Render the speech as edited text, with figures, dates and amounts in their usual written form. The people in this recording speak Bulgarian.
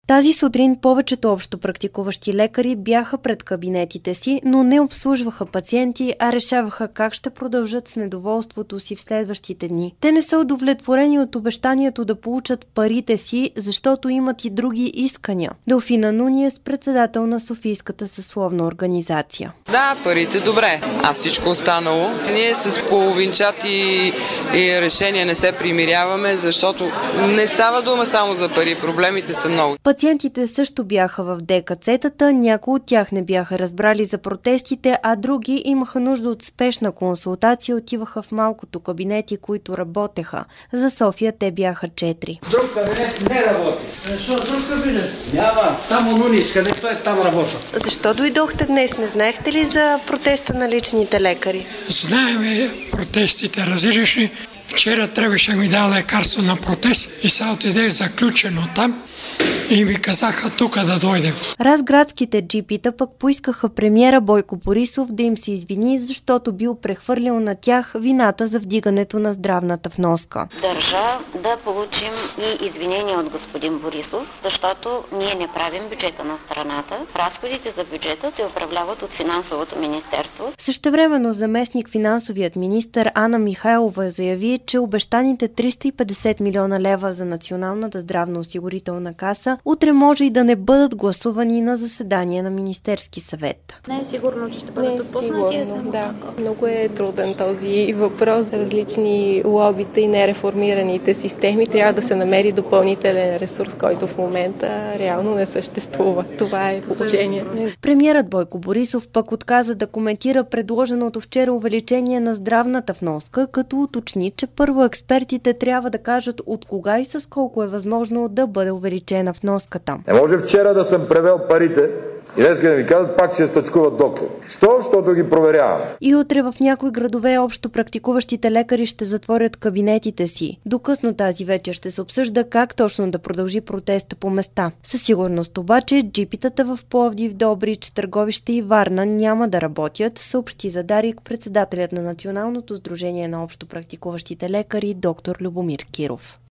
Тази сутрин повечето общо практикуващи лекари бяха пред кабинетите си, но не обслужваха пациенти, а решаваха как ще продължат с недоволството си в следващите дни. Те не са удовлетворени от обещанието да получат парите си, защото имат и други искания. Делфина Нуниес, председател на Софийската съсловна организация. Да, парите добре, а всичко останало. Ние с половинчати и решения не се примиряваме, защото не става дума само за пари, проблемите са много. Пациентите също бяха в ДКЦ-тата, някои от тях не бяха разбрали за протестите, а други имаха нужда от спешна консултация и отиваха в малкото кабинети, които работеха. За София те бяха 4. Друг кабинет не работи. Защо друг кабинет? Няма. Само Нунис, където е, там работа. Защо дойдохте днес? Не знаехте ли за протеста на личните лекари? Знаеме протестите различни. Вчера трябваше ми да лекарство на протест и сега отидех заключено там и ми казаха тук да дойдем. Разградските джипита пък поискаха премиера Бойко Борисов да им се извини, защото бил прехвърлил на тях вината за вдигането на здравната вноска. Държа да получим и извинения от господин Борисов, защото ние не правим бюджета на страната. Разходите за бюджета се управляват от финансовото министерство. Същевременно заместник финансовият министър Ана Михайлова заяви, че обещаните 350 милиона лева за Националната здравноосигурителна каса утре може и да не бъдат гласувани на заседание на Министерски съвет. Не е сигурно, че ще бъдат отпуснати. Да, много е труден този въпрос. Различни лобита и нереформираните системи трябва да се намери допълнителен ресурс, който в момента реално не съществува. Това е положението. Премиерът Бойко Борисов пък отказа да коментира предложеното вчера увеличение на здравната вноска, като уточни, че първо експертите трябва да кажат от кога и с колко е възможно да бъде увеличена вноската. Не може вчера да съм превел парите и днес да ми казват пак ще стъчкуват доктор. Що? Защото ги проверявам. И утре в някои градове общо практикуващите лекари ще затворят кабинетите си. До късно тази вечер ще се обсъжда как точно да продължи протеста по места. Със сигурност обаче джипитата в Пловдив, Добрич, Търговище и Варна няма да работят, съобщи за Дарик председателят на Националното сдружение на общо практикуващите лекари доктор Любомир Киров.